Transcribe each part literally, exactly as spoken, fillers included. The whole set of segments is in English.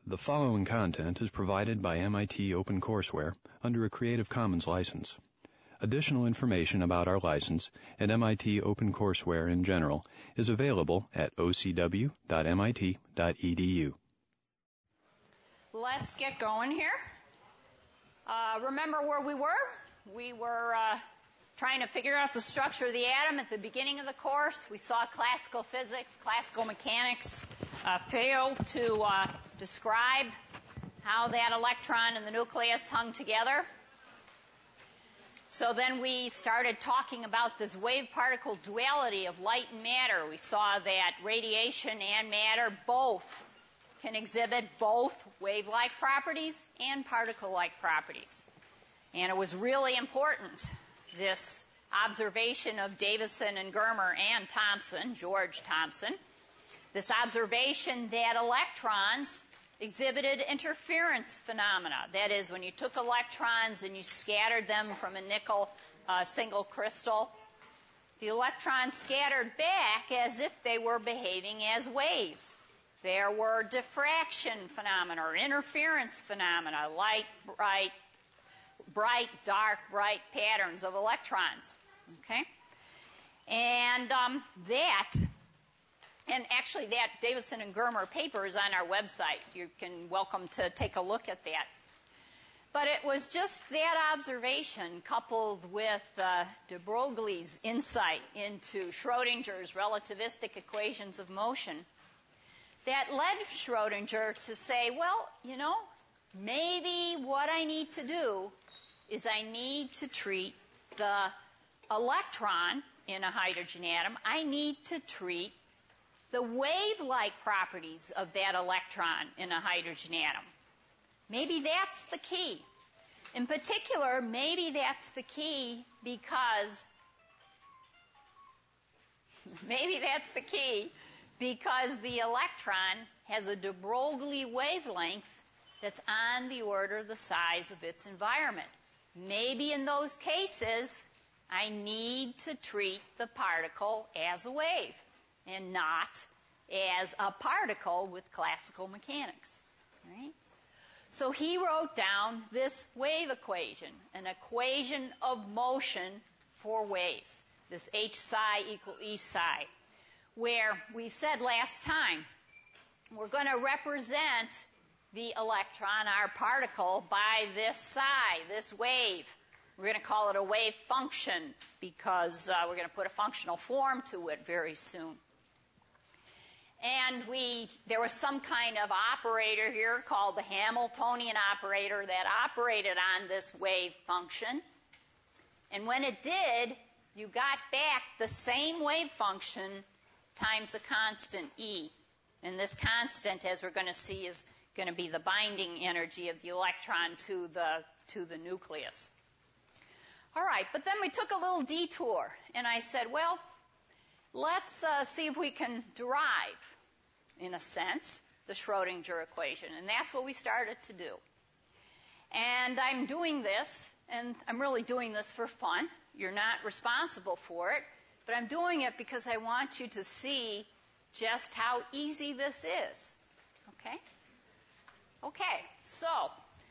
The following content is provided by M I T OpenCourseware under a Creative Commons license. Additional information about our license and M I T OpenCourseware in general is available at o c w dot m i t dot e d u. Let's get going here. Uh, remember where we were? We were uh, trying to figure out the structure of the atom at the beginning of the course. We saw classical physics, classical mechanics uh, fail to uh, describe how that electron and the nucleus hung together. So then we started talking about this wave-particle duality of light and matter. We saw that radiation and matter both can exhibit both wave-like properties and particle-like properties. And it was really important, this observation of Davison and Germer and Thomson, George Thomson, this observation that electrons exhibited interference phenomena. That is, when you took electrons and you scattered them from a nickel uh, single crystal, the electrons scattered back as if they were behaving as waves. There were diffraction phenomena or interference phenomena, light, bright, bright, dark, bright patterns of electrons. Okay? And um, that, and actually that Davison and Germer paper is on our website. You can welcome to take a look at that. But it was just that observation coupled with uh, de Broglie's insight into Schrodinger's relativistic equations of motion that led Schrodinger to say, well, you know, maybe what I need to do is I need to treat the electron in a hydrogen atom, I need to treat the wave-like properties of that electron in a hydrogen atom. Maybe that's the key. In particular, maybe that's the key because maybe that's the key because the electron has a de Broglie wavelength that's on the order of the size of its environment. Maybe in those cases, I need to treat the particle as a wave and not as a particle with classical mechanics. Right? So he wrote down this wave equation, an equation of motion for waves, this H psi equal E psi, where we said last time we're going to represent the electron, our particle, by this psi, this wave. We're going to call it a wave function because uh, we're going to put a functional form to it very soon. And we, there was some kind of operator here called the Hamiltonian operator that operated on this wave function. And when it did, you got back the same wave function times a constant E. And this constant, as we're going to see, is going to be the binding energy of the electron to the, to the nucleus. All right, but then we took a little detour, and I said, well, let's uh, see if we can derive, in a sense, the Schrodinger equation. And that's what we started to do. And I'm doing this, and I'm really doing this for fun. You're not responsible for it, but I'm doing it because I want you to see just how easy this is. Okay? Okay, so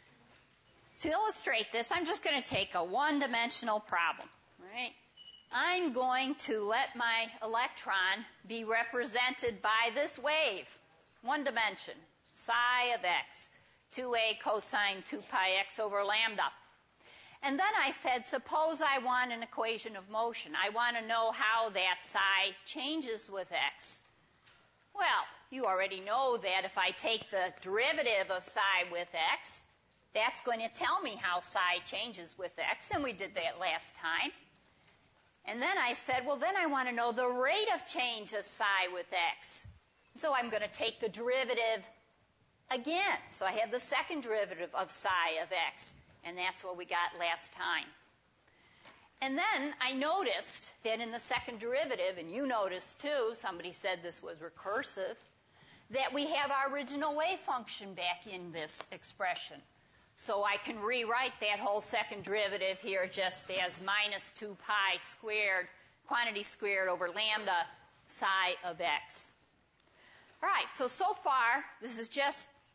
to illustrate this, I'm just going to take a one-dimensional problem. Right? I'm going to let my electron be represented by this wave, one dimension, psi of x, two a cosine two pi x over lambda. And then I said, suppose I want an equation of motion. I want to know how that psi changes with x. Well, you already know that if I take the derivative of psi with x, that's going to tell me how psi changes with x, and we did that last time. And then I said, well, then I want to know the rate of change of psi with x. So I'm going to take the derivative again. So I have the second derivative of psi of x, and that's what we got last time. And then I noticed that in the second derivative, and you noticed too, somebody said this was recursive, that we have our original wave function back in this expression. So I can rewrite that whole second derivative here just as minus two pi squared, quantity squared over lambda psi of x. All right, so so far, this is just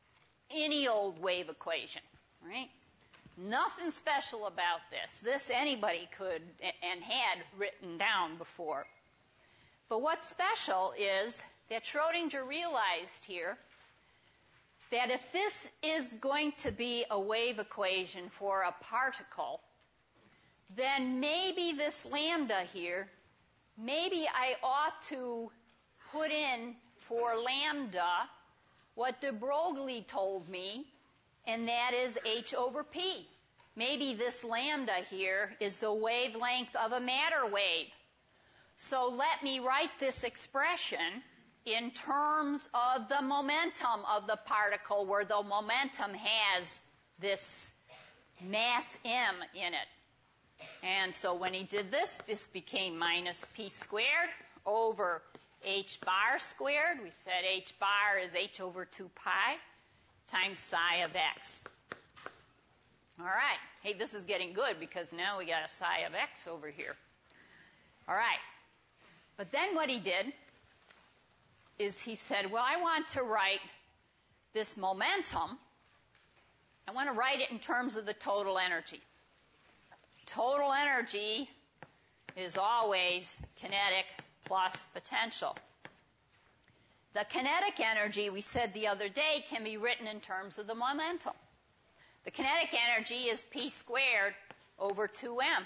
any old wave equation, right? Nothing special about this. This anybody could and had written down before. But what's special is that Schrodinger realized here that if this is going to be a wave equation for a particle, then maybe this lambda here, maybe I ought to put in for lambda what de Broglie told me, and that is h over p. Maybe this lambda here is the wavelength of a matter wave. So let me write this expression in terms of the momentum of the particle, where the momentum has this mass m in it. And so when he did this, this became minus p squared over h bar squared. We said h bar is h over two pi times psi of x. All right. Hey, this is getting good because now we got a psi of x over here. All right. But then what he did is he said, well, I want to write this momentum. I want to write it in terms of the total energy. Total energy is always kinetic plus potential. The kinetic energy, we said the other day, can be written in terms of the momentum. The kinetic energy is p squared over two m.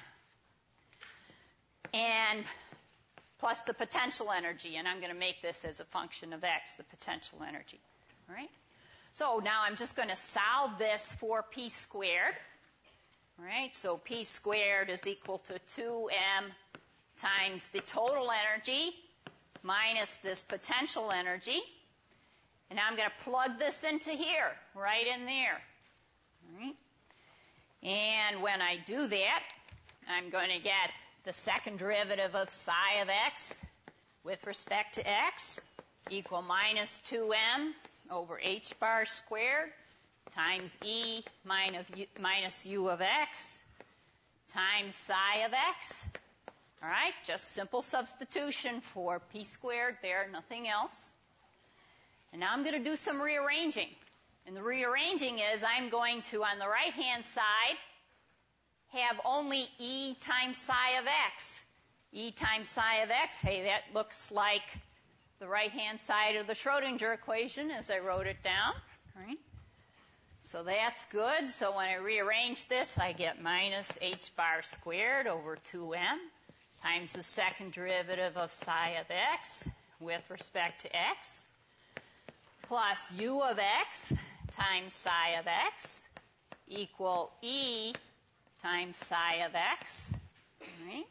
And plus the potential energy, and I'm going to make this as a function of x, the potential energy. All right? So now I'm just going to solve this for p squared. All right? So p squared is equal to two m times the total energy minus this potential energy. And now I'm going to plug this into here, right in there. All right? And when I do that, I'm going to get the second derivative of psi of x with respect to x equal minus two m over h bar squared times e minus u, minus u of x times psi of x. All right, just simple substitution for p squared there, nothing else. And now I'm going to do some rearranging. And the rearranging is I'm going to, on the right-hand side, have only e times psi of x. E times psi of x, hey, that looks like the right-hand side of the Schrodinger equation as I wrote it down. Right? So that's good. So when I rearrange this, I get minus h bar squared over two m times the second derivative of psi of x with respect to x plus u of x times psi of x equal e times psi of x. All right?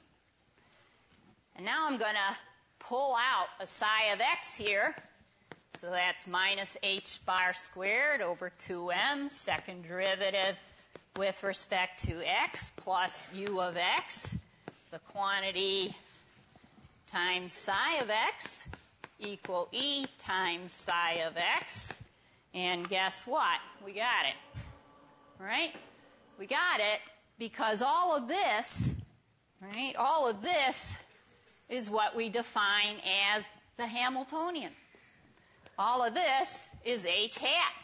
And now I'm going to pull out a psi of x here. So that's minus h bar squared over two m, second derivative with respect to x, plus u of x, the quantity times psi of x, equal e times psi of x. And guess what? We got it. All right? We got it because all of this, right, all of this is what we define as the Hamiltonian. All of this is h hat.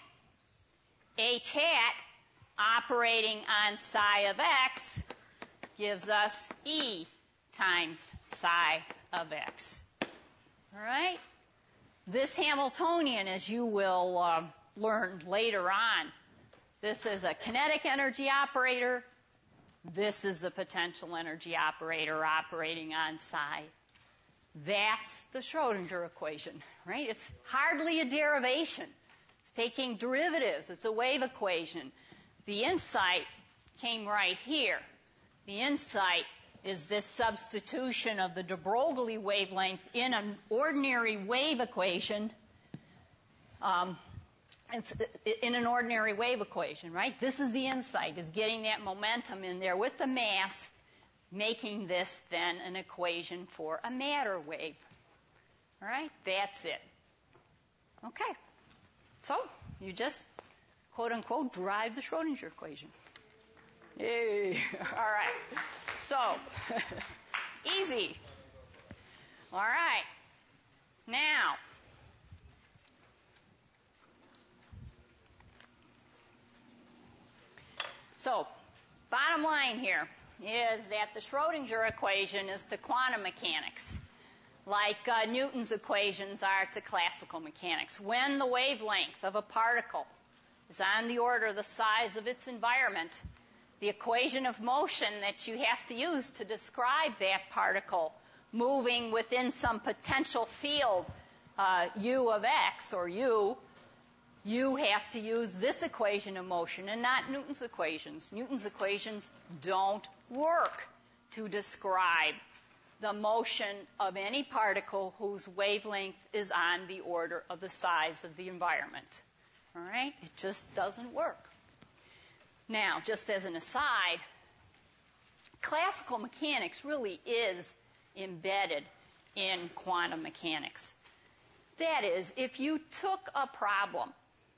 H hat operating on psi of x gives us e times psi of x. All right? This Hamiltonian, as you will uh, learn later on, this is a kinetic energy operator. This is the potential energy operator operating on psi. That's the Schrodinger equation, right? It's hardly a derivation. It's taking derivatives. It's a wave equation. The insight came right here. The insight is this substitution of the de Broglie wavelength in an ordinary wave equation. Um, it's in an ordinary wave equation, right? This is the insight, is getting that momentum in there with the mass, making this then an equation for a matter wave. All right? That's it. Okay. So you just, quote unquote, drive the Schrodinger equation. Yay. All right. So, easy. All right. Now, So, bottom line here is that the Schrodinger equation is to quantum mechanics, like uh, Newton's equations are to classical mechanics. When the wavelength of a particle is on the order of the size of its environment, the equation of motion that you have to use to describe that particle moving within some potential field, uh, u of x, or u, you have to use this equation of motion and not Newton's equations. Newton's equations don't work to describe the motion of any particle whose wavelength is on the order of the size of the environment. All right? It just doesn't work. Now, just as an aside, classical mechanics really is embedded in quantum mechanics. That is, if you took a problem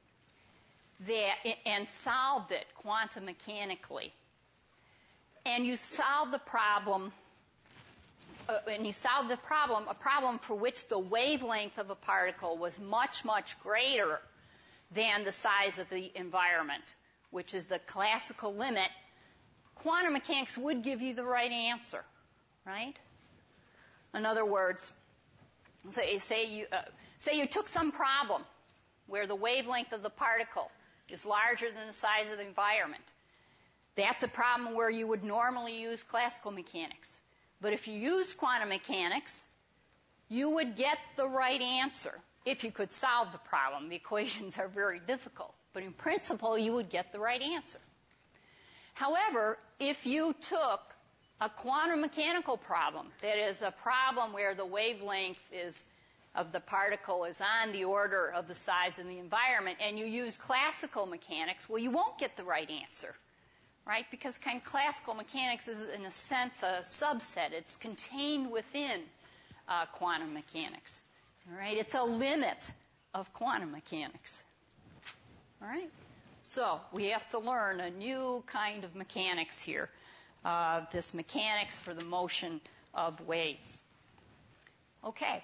that, and solved it quantum mechanically, and you solved the problem, uh, and you solved the problem, a problem for which the wavelength of a particle was much, much greater than the size of the environment, which is the classical limit, quantum mechanics would give you the right answer, right? In other words, say, say, you, uh, say you took some problem where the wavelength of the particle is larger than the size of the environment. That's a problem where you would normally use classical mechanics. But if you use quantum mechanics, you would get the right answer if you could solve the problem. The equations are very difficult, but in principle, you would get the right answer. However, if you took a quantum mechanical problem, that is a problem where the wavelength is of the particle is on the order of the size of the environment, and you use classical mechanics, well, you won't get the right answer, right? Because kind of classical mechanics is, in a sense, a subset. It's contained within uh, quantum mechanics, all right? It's a limit of quantum mechanics, all right? So we have to learn a new kind of mechanics here, uh, this mechanics for the motion of waves. Okay.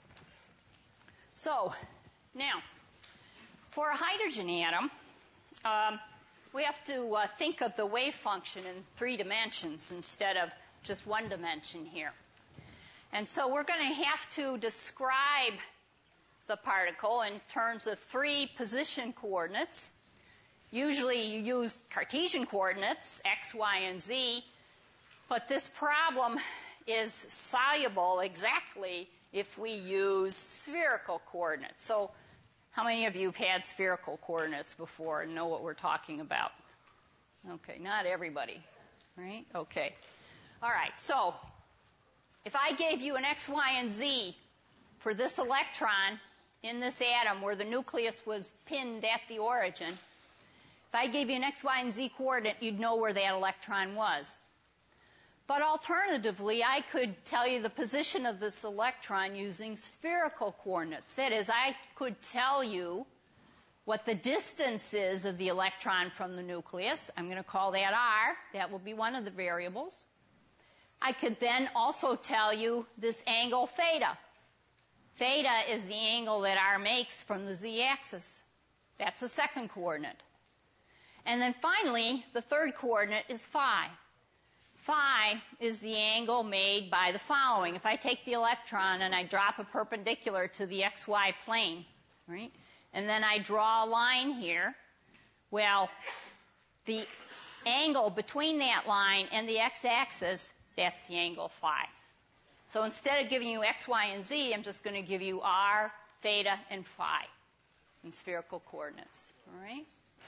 So, now, for a hydrogen atom, um, we have to uh, think of the wave function in three dimensions instead of just one dimension here. And so we're going to have to describe the particle in terms of three position coordinates. Usually you use Cartesian coordinates, x, y, and z, but this problem is soluble exactly if we use spherical coordinates. So how many of you have had spherical coordinates before and know what we're talking about? Okay, not everybody, right? Okay. All right, so if I gave you an x, y, and z for this electron in this atom where the nucleus was pinned at the origin, if I gave you an x, y, and z coordinate, you'd know where that electron was. But alternatively, I could tell you the position of this electron using spherical coordinates. That is, I could tell you what the distance is of the electron from the nucleus. I'm going to call that r. That will be one of the variables. I could then also tell you this angle theta. Theta is the angle that r makes from the z-axis. That's the second coordinate. And then finally, the third coordinate is phi. Phi is the angle made by the following. If I take the electron and I drop a perpendicular to the xy plane, right, and then I draw a line here, well, the angle between that line and the x-axis, that's the angle phi. So instead of giving you x, y, and z, I'm just going to give you r, theta, and phi in spherical coordinates, all right?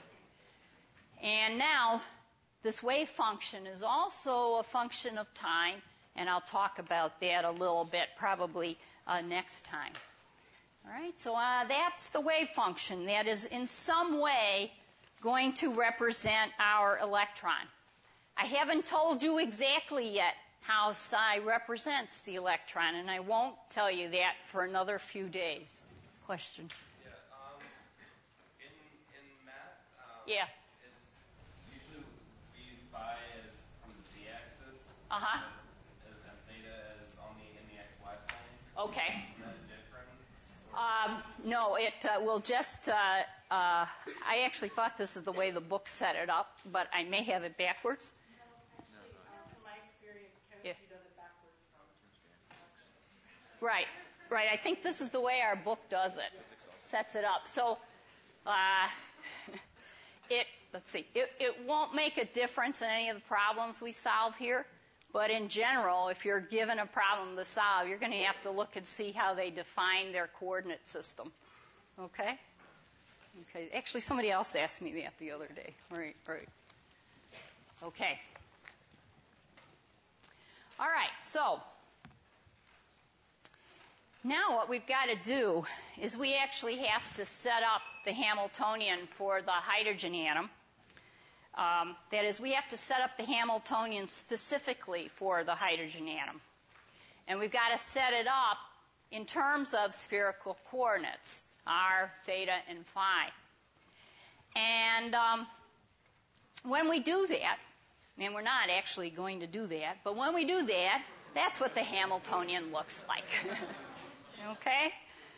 And now, this wave function is also a function of time, and I'll talk about that a little bit probably uh, next time. All right, so uh, that's the wave function that is in some way going to represent our electron. I haven't told you exactly yet how psi represents the electron, and I won't tell you that for another few days. Question? Yeah, um, in, in math, um, yeah. Phi is from the z-axis, uh-huh. and, and theta is on the in the xy plane. Okay. Is that a difference? Um, no, it uh, will just uh, uh, I actually thought this is the way the book set it up, but I may have it backwards. From my experience, chemistry does it backwards from Right, right. I think this is the way our book does it, sets it up. So, uh, it, let's see, it, it won't make a difference in any of the problems we solve here, but in general, if you're given a problem to solve, you're going to have to look and see how they define their coordinate system. Okay? Okay. Actually, somebody else asked me that the other day. Right, right. Okay. All right, so now what we've got to do is we actually have to set up the Hamiltonian for the hydrogen atom. Um, that is, we have to set up the Hamiltonian specifically for the hydrogen atom. And we've got to set it up in terms of spherical coordinates, r, theta, and phi. And um, when we do that, and we're not actually going to do that, but when we do that, that's what the Hamiltonian looks like. Okay?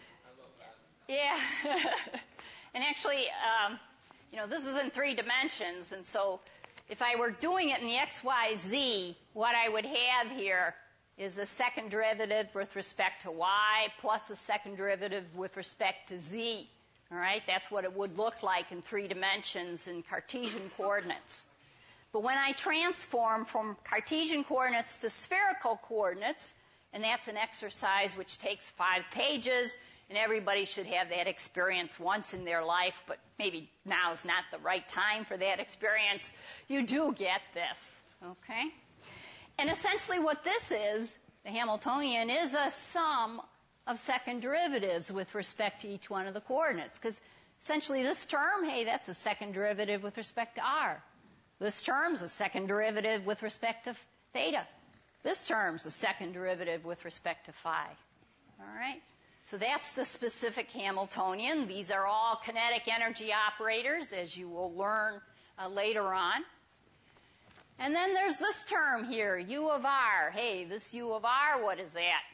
Yeah. And actually, um, you know, this is in three dimensions, and so if I were doing it in the x, y, z, what I would have here is a second derivative with respect to y plus a second derivative with respect to z. All right? That's what it would look like in three dimensions in Cartesian coordinates. But when I transform from Cartesian coordinates to spherical coordinates, and that's an exercise which takes five pages, and everybody should have that experience once in their life, but maybe now is not the right time for that experience, you do get this, okay? And essentially what this is, the Hamiltonian, is a sum of second derivatives with respect to each one of the coordinates, because essentially this term, hey, that's a second derivative with respect to r. This term's a second derivative with respect to theta. This term's a second derivative with respect to phi. All right? So that's the specific Hamiltonian. These are all kinetic energy operators, as you will learn uh, later on. And then there's this term here, U of r. Hey, this U of r, what is that?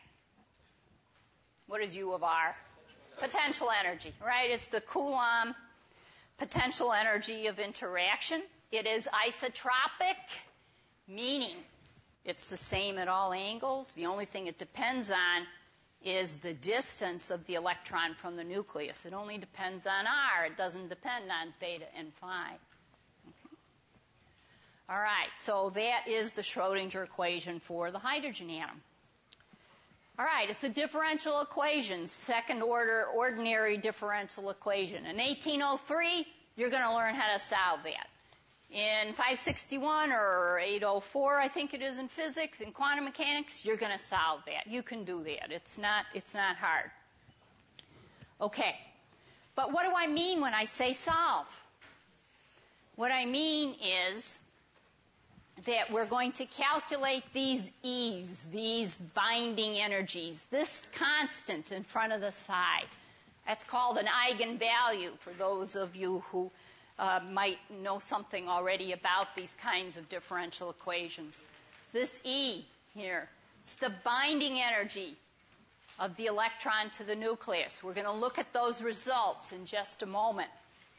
What is U of r? Potential energy, right? It's the Coulomb potential energy of interaction. It is isotropic, meaning it's the same at all angles. The only thing it depends on is the distance of the electron from the nucleus. It only depends on r. It doesn't depend on theta and phi. Okay. All right, so that is the Schrodinger equation for the hydrogen atom. All right, it's a differential equation, second order ordinary differential equation. In eighteen oh three, you're going to learn how to solve that. In five sixty-one or eight oh four, I think it is in physics, in quantum mechanics, you're going to solve that. You can do that. It's not, it's not hard. Okay. But what do I mean when I say solve? What I mean is that we're going to calculate these E's, these binding energies, this constant in front of the psi. That's called an eigenvalue for those of you who Uh, might know something already about these kinds of differential equations. This E here, it's the binding energy of the electron to the nucleus. We're going to look at those results in just a moment.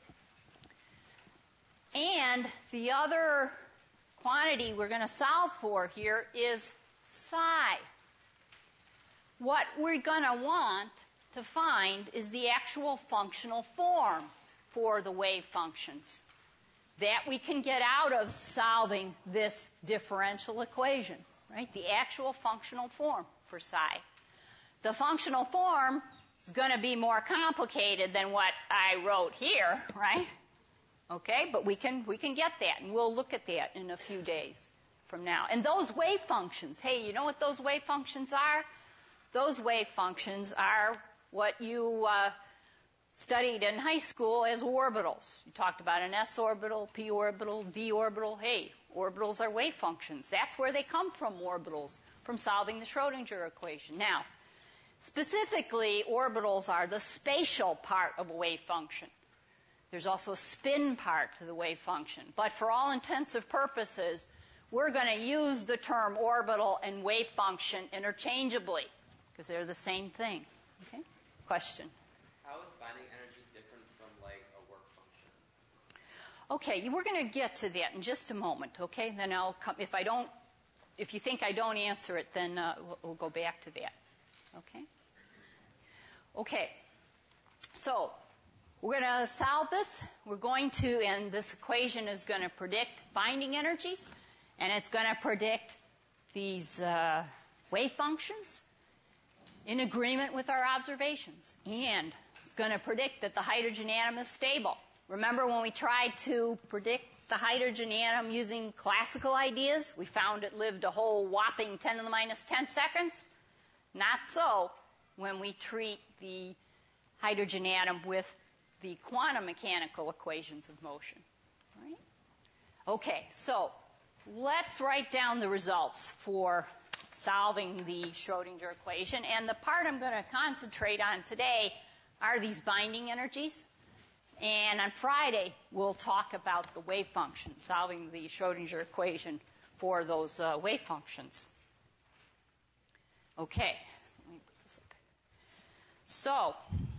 And the other quantity we're going to solve for here is psi. What we're going to want to find is the actual functional form for the wave functions that we can get out of solving this differential equation, right? The actual functional form for psi. The functional form is going to be more complicated than what I wrote here, right? Okay, but we can we can get that, and we'll look at that in a few days from now. And those wave functions, hey, you know what those wave functions are? Those wave functions are what you uh, studied in high school as orbitals. You talked about an s orbital, p orbital, d orbital. Hey, orbitals are wave functions. That's where they come from, orbitals, from solving the Schrodinger equation. Now, specifically, orbitals are the spatial part of a wave function. There's also a spin part to the wave function. But for all intensive purposes, we're going to use the term orbital and wave function interchangeably because they're the same thing. Okay? Question? How is binding energy different from, like, a Okay, we're going to get to that in just a moment, okay? Then I'll come, if I don't, if you think I don't answer it, then uh, we'll, we'll go back to that, okay? Okay, so we're going to solve this. We're going to, and this equation is going to predict binding energies, and it's going to predict these uh, wave functions in agreement with our observations. And it's going to predict that the hydrogen atom is stable. Remember when we tried to predict the hydrogen atom using classical ideas? We found it lived a whole whopping ten to the minus ten seconds. Not so when we treat the hydrogen atom with the quantum mechanical equations of motion. Right? Okay, so let's write down the results for solving the Schrodinger equation. And the part I'm going to concentrate on today are these binding energies. And on Friday, we'll talk about the wave function, solving the Schrodinger equation for those uh, wave functions. Okay, so let me put this up. So,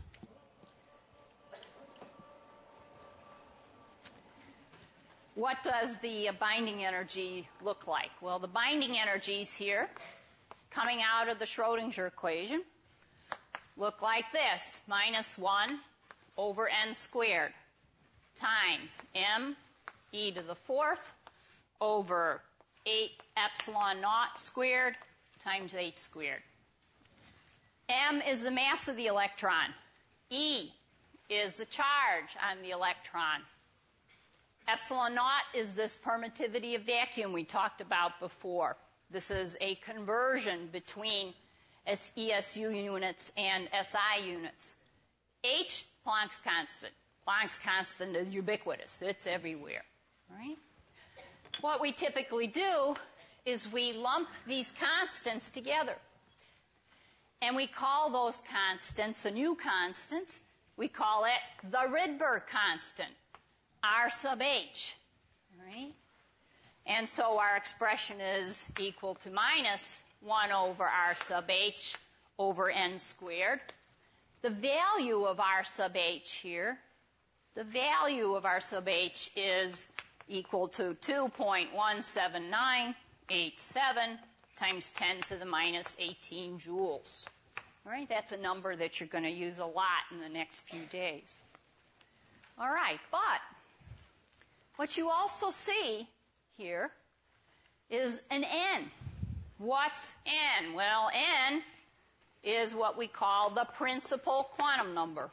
what does the binding energy look like? Well, the binding energies here, coming out of the Schrodinger equation, look like this, minus one over n squared times m e to the fourth over eight epsilon naught squared times h squared. M is the mass of the electron. E is the charge on the electron. Epsilon naught is this permittivity of vacuum we talked about before. This is a conversion between E S U units and S I units. H, Planck's constant. Planck's constant is ubiquitous. It's everywhere. Right? What we typically do is we lump these constants together. And we call those constants a new constant. We call it the Rydberg constant, R sub h. Right? And so our expression is equal to minus one over R sub h over n squared. The value of R sub h here, the value of R sub h is equal to two point one seven nine eight seven times ten to the minus eighteen joules. All right, that's a number that you're going to use a lot in the next few days. All right, but what you also see here is an n. What's n? Well, n is what we call the principal quantum number.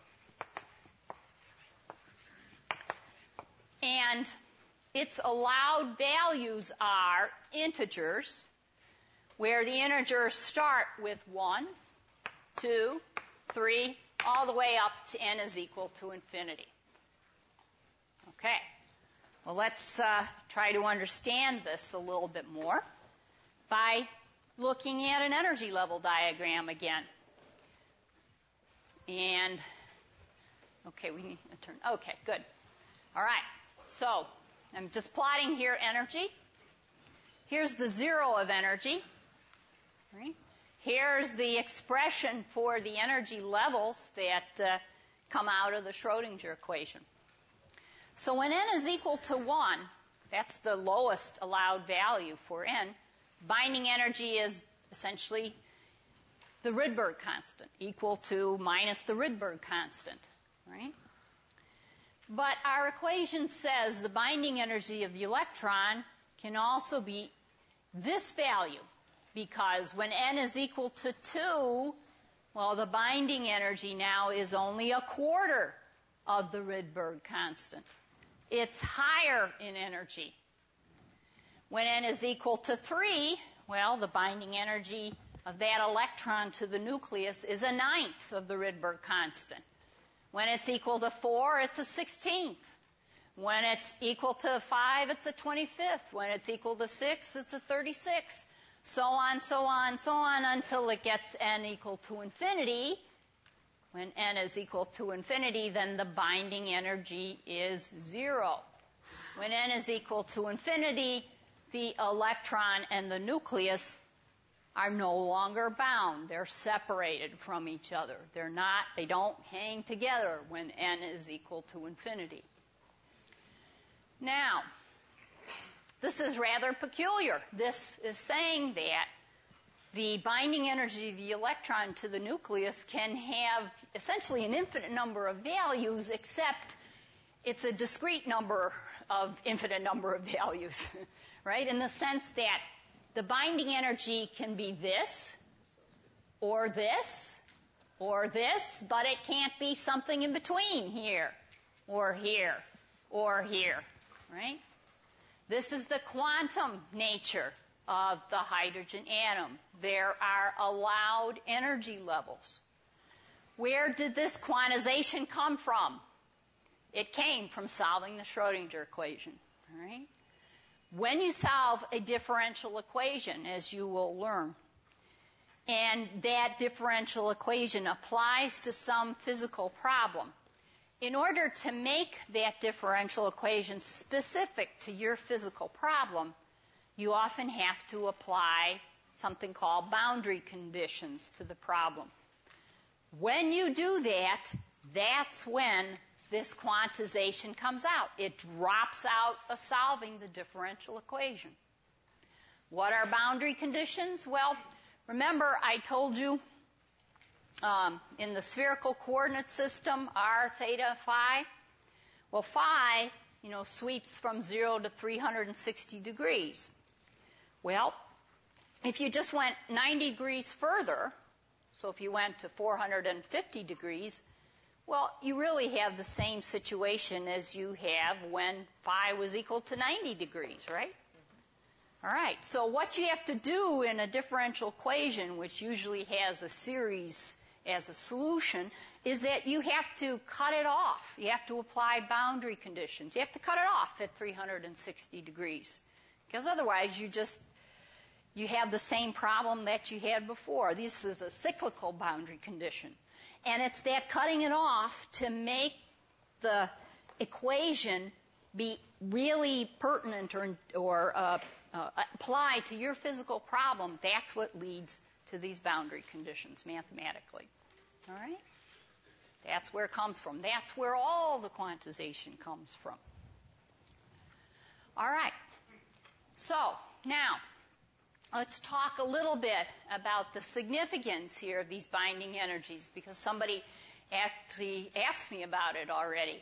And its allowed values are integers, where the integers start with one, two, three, all the way up to n is equal to infinity. Okay. Well, let's uh, try to understand this a little bit more by looking at an energy level diagram again. And, okay, we need to turn. Okay, good. All right. So, I'm just plotting here energy. Here's the zero of energy. Right? Here's the expression for the energy levels that uh, come out of the Schrodinger equation. So when n is equal to one, that's the lowest allowed value for n, binding energy is essentially the Rydberg constant, equal to minus the Rydberg constant, right? But our equation says the binding energy of the electron can also be this value, because when n is equal to two, well, the binding energy now is only a quarter of the Rydberg constant. It's higher in energy. When n is equal to three, well, the binding energy of that electron to the nucleus is a ninth of the Rydberg constant. When it's equal to four, it's a sixteenth. When it's equal to five, it's a twenty-fifth. When it's equal to six, it's a thirty-sixth. So on, so on, so on, until it gets n equal to infinity. When n is equal to infinity, then the binding energy is zero. When n is equal to infinity, the electron and the nucleus are no longer bound. They're separated from each other. They're not, they don't hang together when n is equal to infinity. Now, this is rather peculiar. This is saying that the binding energy of the electron to the nucleus can have essentially an infinite number of values, except it's a discrete number of infinite number of values, right? In the sense that the binding energy can be this, or this, or this, but it can't be something in between here, or here, or here, right? This is the quantum nature of the hydrogen atom. There are allowed energy levels. Where did this quantization come from? It came from solving the Schrodinger equation, all right? When you solve a differential equation, as you will learn, and that differential equation applies to some physical problem, in order to make that differential equation specific to your physical problem, you often have to apply something called boundary conditions to the problem. When you do that, that's when this quantization comes out. It drops out of solving the differential equation. What are boundary conditions? Well, remember I told you um, in the spherical coordinate system, r, theta, phi. Well, phi, you know, sweeps from zero to three hundred sixty degrees. Well, if you just went ninety degrees further, so if you went to four hundred fifty degrees, well, you really have the same situation as you have when phi was equal to ninety degrees, right? All right, so what you have to do in a differential equation, which usually has a series as a solution, is that you have to cut it off. You have to apply boundary conditions. You have to cut it off at three hundred sixty degrees, because otherwise you just you have the same problem that you had before. This is a cyclical boundary condition. And it's that cutting it off to make the equation be really pertinent or, or uh, uh, apply to your physical problem. That's what leads to these boundary conditions mathematically. All right? That's where it comes from. That's where all the quantization comes from. All right. So, now, let's talk a little bit about the significance here of these binding energies, because somebody actually asked me about it already.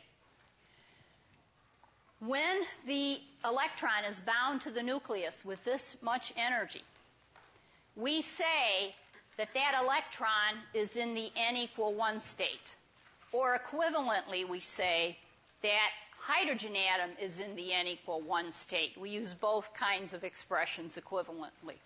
When the electron is bound to the nucleus with this much energy, we say that that electron is in the n equal one state. Or equivalently, we say that hydrogen atom is in the n equal one state. We use both kinds of expressions equivalently.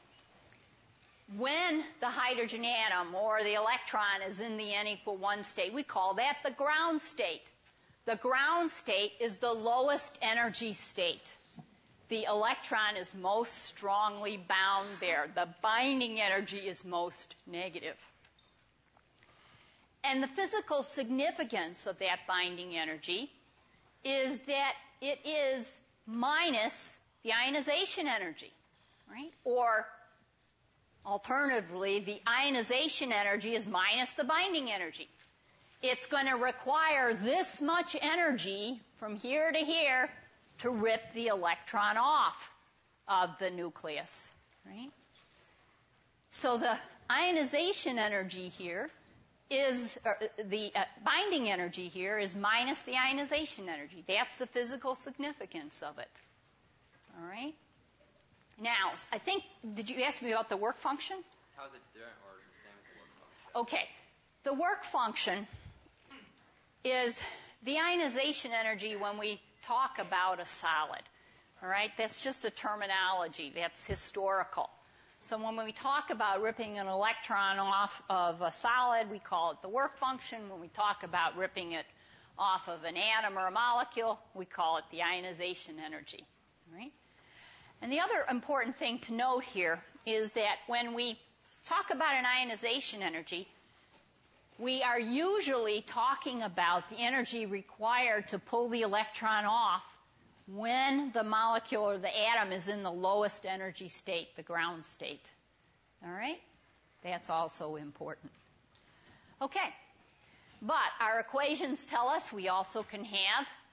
When the hydrogen atom or the electron is in the n equal one state, we call that the ground state. The ground state is the lowest energy state. The electron is most strongly bound there. The binding energy is most negative. And the physical significance of that binding energy is that it is minus the ionization energy, right? Or alternatively, the ionization energy is minus the binding energy. It's going to require this much energy from here to here to rip the electron off of the nucleus, right? So the ionization energy here is, or the uh, binding energy here is minus the ionization energy. That's the physical significance of it, all right? Now, I think, did you ask me about the work function? How is it different or the same as the work function? Okay. The work function is the ionization energy when we talk about a solid. All right? That's just a terminology. That's historical. So when we talk about ripping an electron off of a solid, we call it the work function. When we talk about ripping it off of an atom or a molecule, we call it the ionization energy. All right? And the other important thing to note here is that when we talk about an ionization energy, we are usually talking about the energy required to pull the electron off when the molecule or the atom is in the lowest energy state, the ground state. All right? That's also important. Okay. But our equations tell us we also can have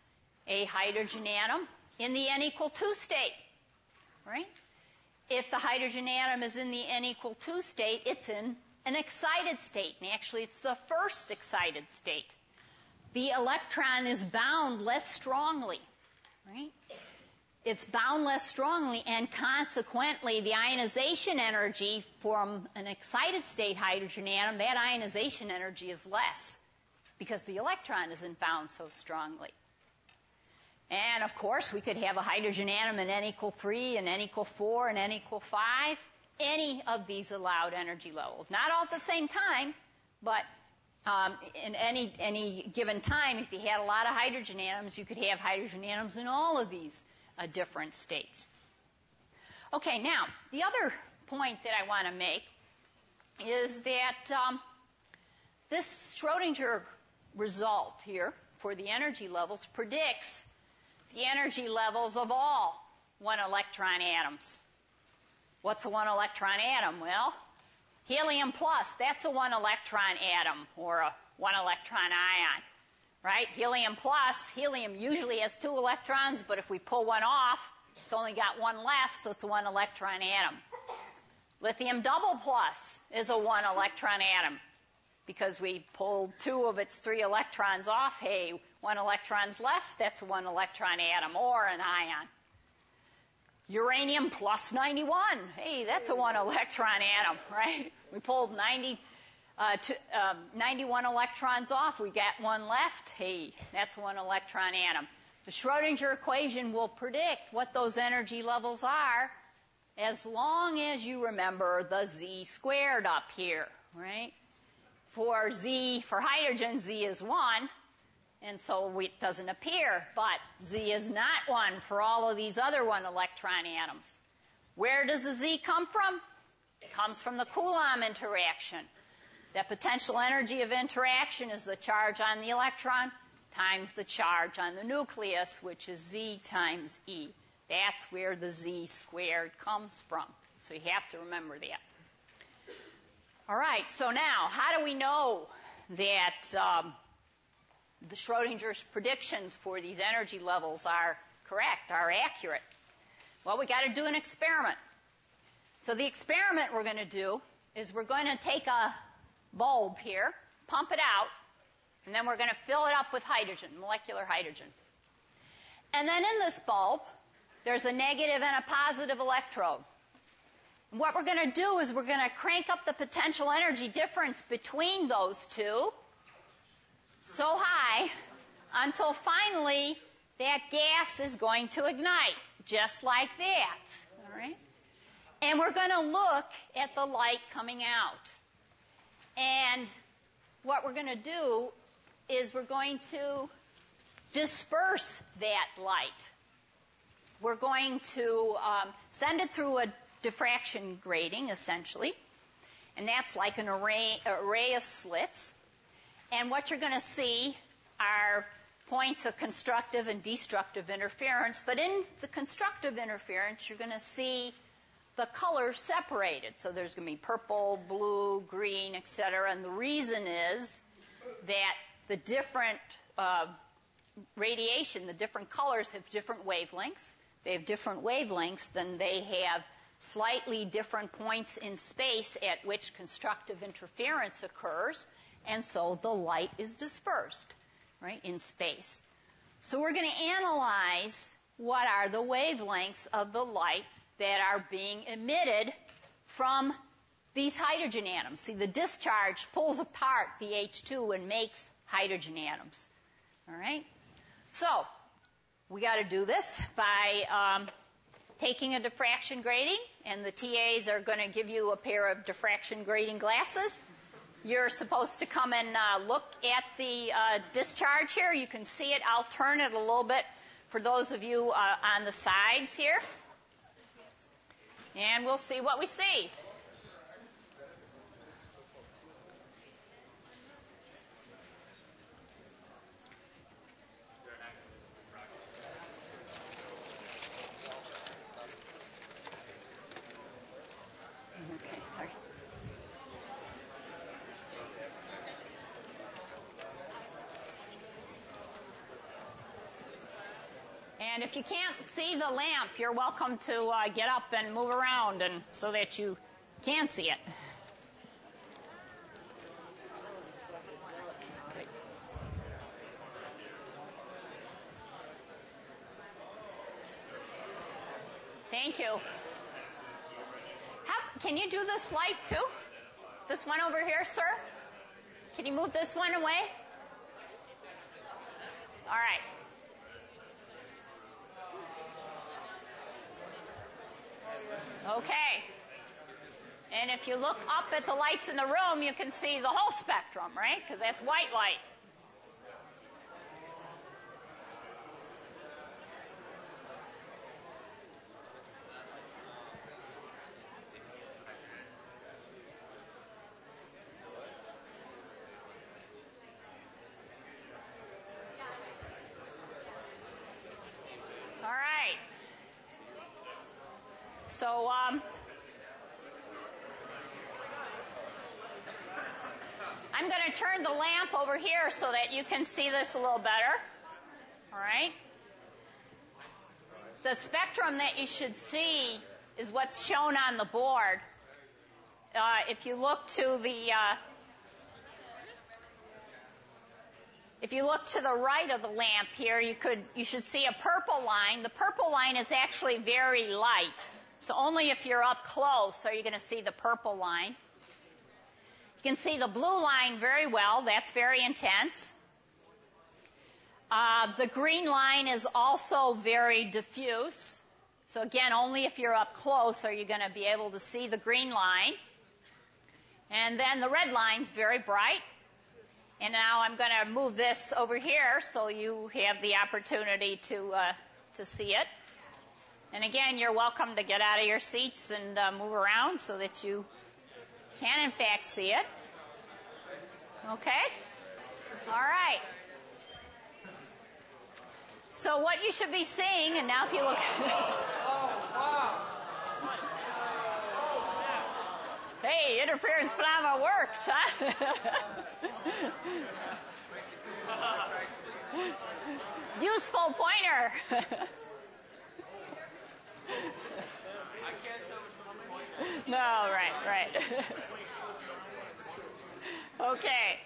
a hydrogen atom in the n equal two state, right? If the hydrogen atom is in the n equal two state, it's in an excited state. And actually, it's the first excited state. The electron is bound less strongly, right? It's bound less strongly, and consequently, the ionization energy from an excited state hydrogen atom, that ionization energy is less because the electron isn't bound so strongly. And, of course, we could have a hydrogen atom in n equal three, and n equal four, and n equal five. Any of these allowed energy levels. Not all at the same time, but um, in any, any given time, if you had a lot of hydrogen atoms, you could have hydrogen atoms in all of these uh, different states. Okay, now, the other point that I want to make is that um, this Schrodinger result here for the energy levels predicts the energy levels of all one-electron atoms. What's a one-electron atom? Well, helium plus, that's a one-electron atom or a one-electron ion, right? Helium plus, helium usually has two electrons, but if we pull one off, it's only got one left, so it's a one-electron atom. Lithium double plus is a one-electron atom because we pulled two of its three electrons off. Hey, one electron's left, that's a one-electron atom or an ion. Uranium plus ninety-one, hey, that's a one-electron atom, right? We pulled ninety, uh, to, uh, ninety-one electrons off, we got one left, hey, that's one electron atom. The Schrodinger equation will predict what those energy levels are as long as you remember the Z squared up here, right? For Z, for hydrogen, Z is one, and so it doesn't appear, but Z is not one for all of these other one-electron atoms. Where does the Z come from? It comes from the Coulomb interaction. The potential energy of interaction is the charge on the electron times the charge on the nucleus, which is Z times E. That's where the Z squared comes from. So you have to remember that. All right, so now, how do we know that um, the Schrodinger's predictions for these energy levels are correct, are accurate? Well, we got to do an experiment. So the experiment we're going to do is we're going to take a bulb here, pump it out, and then we're going to fill it up with hydrogen, molecular hydrogen. And then in this bulb, there's a negative and a positive electrode. And what we're going to do is we're going to crank up the potential energy difference between those two so high until finally that gas is going to ignite, just like that. All right? And we're going to look at the light coming out. And what we're going to do is we're going to disperse that light. We're going to um, send it through a diffraction grating, essentially, and that's like an array, array of slits. And what you're going to see are points of constructive and destructive interference, but in the constructive interference, you're going to see the colors separated. So there's going to be purple, blue, green, et cetera, and the reason is that the different uh, radiation, the different colors have different wavelengths. They have different wavelengths, then they have slightly different points in space at which constructive interference occurs, and so the light is dispersed, right, in space. So we're going to analyze what are the wavelengths of the light that are being emitted from these hydrogen atoms. See, the discharge pulls apart the H two and makes hydrogen atoms. All right? So we got to do this by um, taking a diffraction grating, and the T As are going to give you a pair of diffraction grating glasses. You're supposed to come and uh, look at the uh, discharge here. You can see it. I'll turn it a little bit for those of you uh, on the sides here. And we'll see what we see. Okay, sorry. And if you can't see the lamp, you're welcome to uh, get up and move around and so that you can see it. Thank you. How, can you do this light too? This one over here, sir? Can you move this one away? All right. Okay. And if you look up at the lights in the room, you can see the whole spectrum, right? Because that's white light. All right. So, um, I'm going to turn the lamp over here so that you can see this a little better. All right? The spectrum that you should see is what's shown on the board. Uh, if you look to the uh, if you look to the right of the lamp here, you could you should see a purple line. The purple line is actually very light, so only if you're up close are you going to see the purple line. You can see the blue line very well. That's very intense. Uh, the green line is also very diffuse. So again, only if you're up close are you going to be able to see the green line. And then the red line's very bright. And now I'm going to move this over here so you have the opportunity to uh, to see it. And again, you're welcome to get out of your seats and uh, move around so that you can in fact see it. Okay? All right. So what you should be seeing, and now if you look... Hey, interference phenomena works, huh? Useful pointer. I can't tell which one to point. No, right, right. Okay.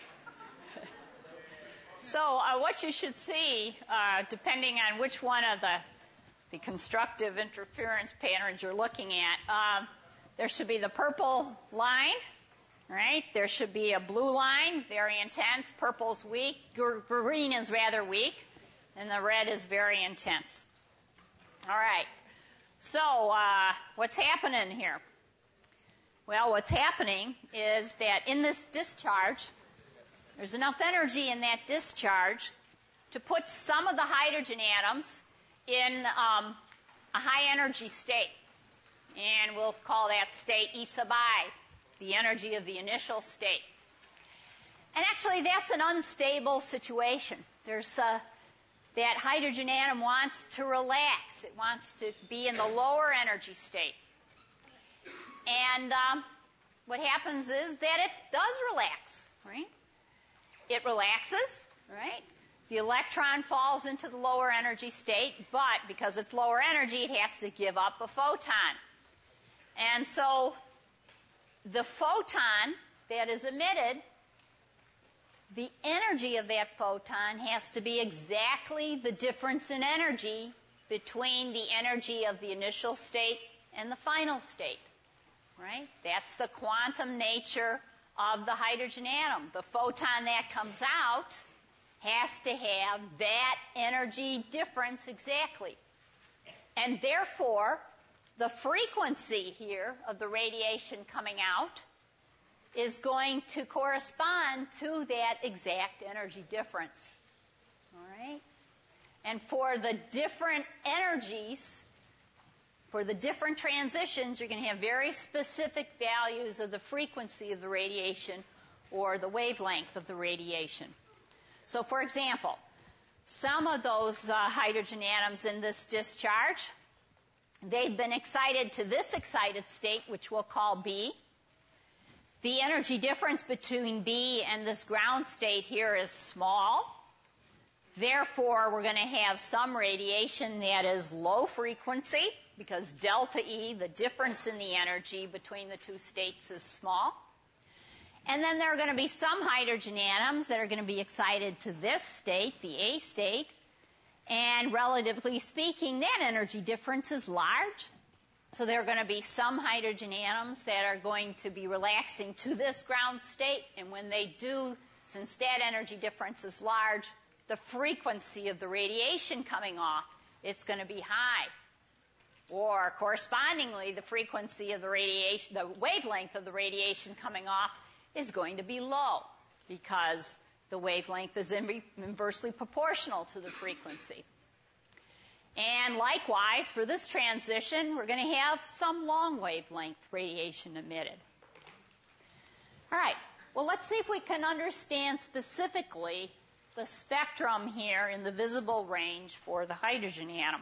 So uh, what you should see, uh, depending on which one of the, the constructive interference patterns you're looking at, um, there should be the purple line, right? There should be a blue line, very intense. Purple's weak. Gr- green is rather weak. And the red is very intense. All right. So uh, what's happening here? Well, what's happening is that in this discharge, there's enough energy in that discharge to put some of the hydrogen atoms in um, a high energy state. And we'll call that state E sub I, the energy of the initial state. And actually, that's an unstable situation. There's uh, that hydrogen atom wants to relax. It wants to be in the lower energy state. And um, what happens is that it does relax, right? It relaxes, right? The electron falls into the lower energy state, but because it's lower energy, it has to give up a photon. And so the photon that is emitted, the energy of that photon has to be exactly the difference in energy between the energy of the initial state and the final state, right? That's the quantum nature of the hydrogen atom. The photon that comes out has to have that energy difference exactly. And therefore, the frequency here of the radiation coming out is going to correspond to that exact energy difference. All right? And for the different energies, for the different transitions, you're going to have very specific values of the frequency of the radiation or the wavelength of the radiation. So, for example, some of those uh, hydrogen atoms in this discharge, they've been excited to this excited state, which we'll call B. The energy difference between B and this ground state here is small. Therefore, we're going to have some radiation that is low frequency because delta E, the difference in the energy between the two states, is small. And then there are going to be some hydrogen atoms that are going to be excited to this state, the A state. And relatively speaking, that energy difference is large. So there are going to be some hydrogen atoms that are going to be relaxing to this ground state. And when they do, since that energy difference is large, the frequency of the radiation coming off, it's going to be high. Or correspondingly, the frequency of the radiation, the wavelength of the radiation coming off is going to be low because the wavelength is inversely proportional to the frequency. And likewise, for this transition, we're going to have some long wavelength radiation emitted. All right. Well, let's see if we can understand specifically the spectrum here in the visible range for the hydrogen atom.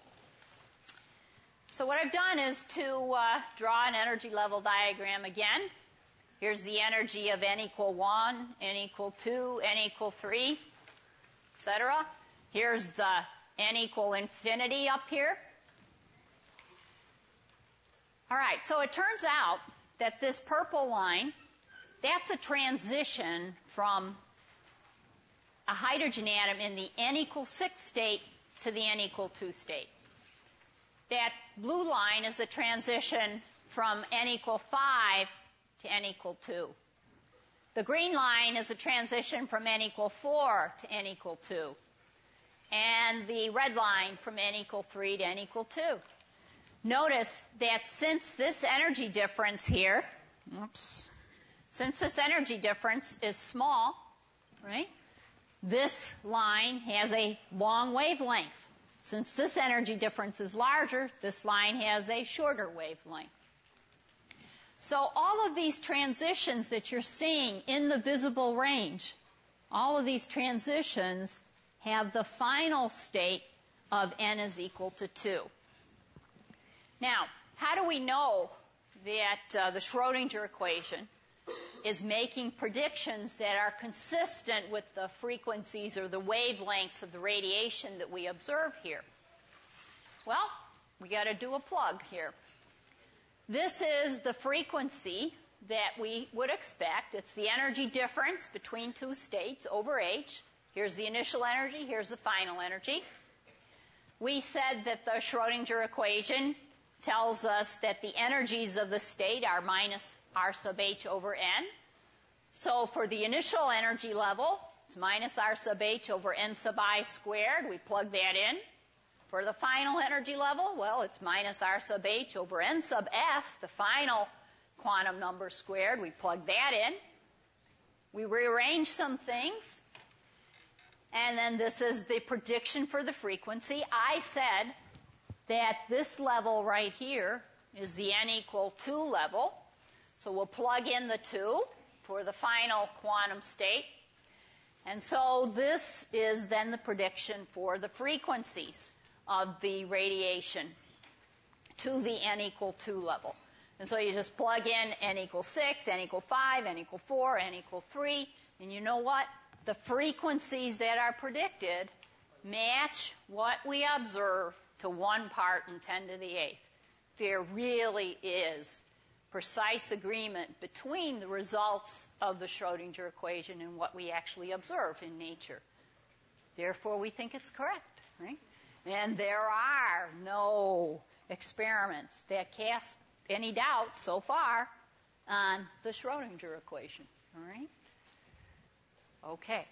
So what I've done is to uh, draw an energy level diagram again. Here's the energy of n equal one, n equal two, n equal three, et cetera. Here's the n equal infinity up here. All right, so it turns out that this purple line, that's a transition from a hydrogen atom in the n equals six state to the n equals two state. That blue line is a transition from n equals five to n equals two. The green line is a transition from n equals four to n equals two. And the red line from n equals three to n equals two. Notice that since this energy difference here, oops, since this energy difference is small, right, this line has a long wavelength. Since this energy difference is larger, this line has a shorter wavelength. So all of these transitions that you're seeing in the visible range, all of these transitions have the final state of n is equal to two. Now, how do we know that uh, the Schrodinger equation is making predictions that are consistent with the frequencies or the wavelengths of the radiation that we observe here? Well, we got to do a plug here. This is the frequency that we would expect. It's the energy difference between two states over h. Here's the initial energy. Here's the final energy. We said that the Schrodinger equation tells us that the energies of the state are minus r sub h over n. So for the initial energy level, it's minus r sub h over n sub I squared. We plug that in. For the final energy level, well, it's minus r sub h over n sub f, the final quantum number squared. We plug that in. We rearrange some things. And then this is the prediction for the frequency. I said that this level right here is the n equal two level. So we'll plug in the two for the final quantum state. And so this is then the prediction for the frequencies of the radiation to the n equal two level. And so you just plug in n equals six, n equals five, n equals four, n equals three, and you know what? The frequencies that are predicted match what we observe to one part in ten to the eighth. There really is precise agreement between the results of the Schrodinger equation and what we actually observe in nature. Therefore, we think it's correct, right? And there are no experiments that cast any doubt so far on the Schrodinger equation, all right? Okay.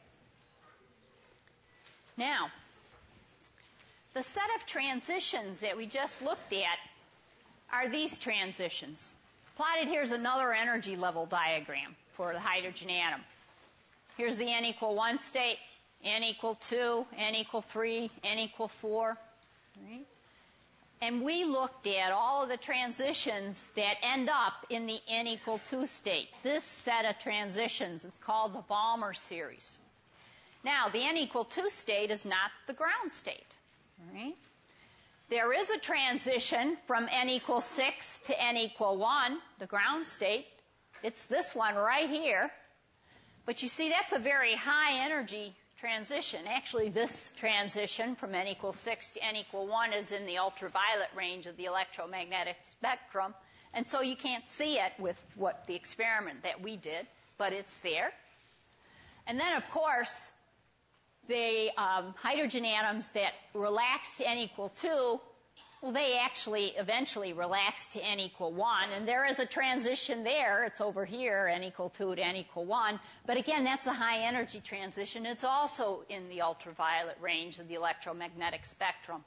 Now, the set of transitions that we just looked at are these transitions. Plotted here is another energy level diagram for the hydrogen atom. Here's the n equal one state, n equal two, n equal three, n equal four. Right? And we looked at all of the transitions that end up in the n equal two state. This set of transitions, it's called the Balmer series. Now, the n equal two state is not the ground state. Right? There is a transition from n equals six to n equal one, the ground state. It's this one right here. But you see, that's a very high energy transition. Actually, this transition from n equals six to n equal one is in the ultraviolet range of the electromagnetic spectrum, and so you can't see it with what the experiment that we did, but it's there. And then, of course, the um, hydrogen atoms that relax to n equal two, well, they actually eventually relax to n equal one, and there is a transition there. It's over here, n equal two to n equal one. But again, that's a high energy transition. It's also in the ultraviolet range of the electromagnetic spectrum.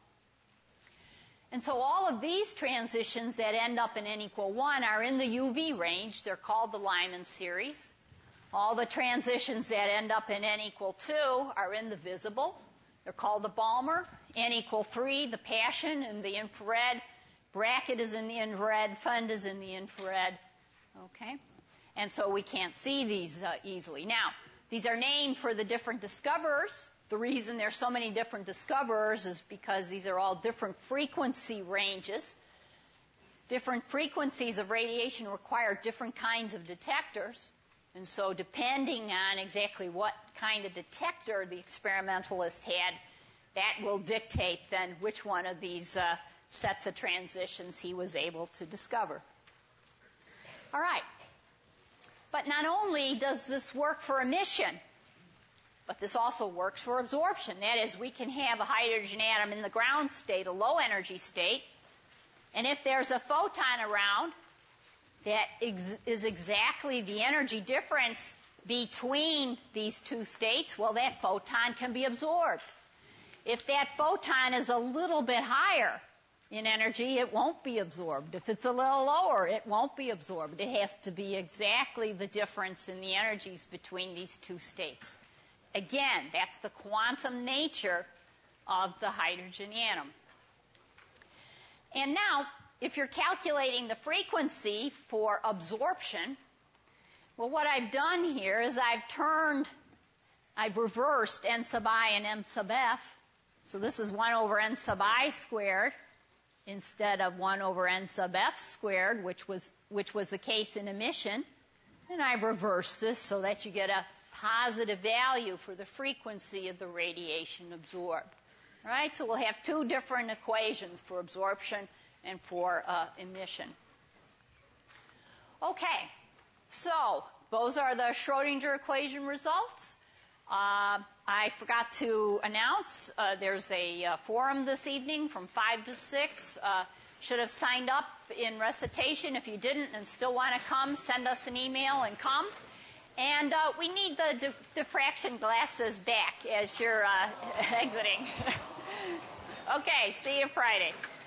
And so all of these transitions that end up in n equal one are in the U V range. They're called the Lyman series. All the transitions that end up in n equal two are in the visible. They're called the Balmer. N equal three, the Paschen in the infrared. Brackett is in the infrared. Fund is in the infrared. Okay? And so we can't see these uh, easily. Now, these are named for the different discoverers. The reason there's so many different discoverers is because these are all different frequency ranges. Different frequencies of radiation require different kinds of detectors. And so depending on exactly what kind of detector the experimentalist had, that will dictate then which one of these uh, sets of transitions he was able to discover. All right. But not only does this work for emission, but this also works for absorption. That is, we can have a hydrogen atom in the ground state, a low energy state, and if there's a photon around, that ex- is exactly the energy difference between these two states, well, that photon can be absorbed. If that photon is a little bit higher in energy, it won't be absorbed. If it's a little lower, it won't be absorbed. It has to be exactly the difference in the energies between these two states. Again, that's the quantum nature of the hydrogen atom. And now, if you're calculating the frequency for absorption, well, what I've done here is I've turned, I've reversed n sub I and m sub f. So this is one over n sub I squared instead of one over n sub f squared, which was, which was the case in emission. And I've reversed this so that you get a positive value for the frequency of the radiation absorbed. All right, so we'll have two different equations for absorption and for uh, emission. Okay, so those are the Schrodinger equation results. Uh, I forgot to announce uh, there's a uh, forum this evening from five to six. Uh, should have signed up in recitation. If you didn't and still want to come, send us an email and come. And uh, we need the di- diffraction glasses back as you're uh, exiting. Okay, see you Friday.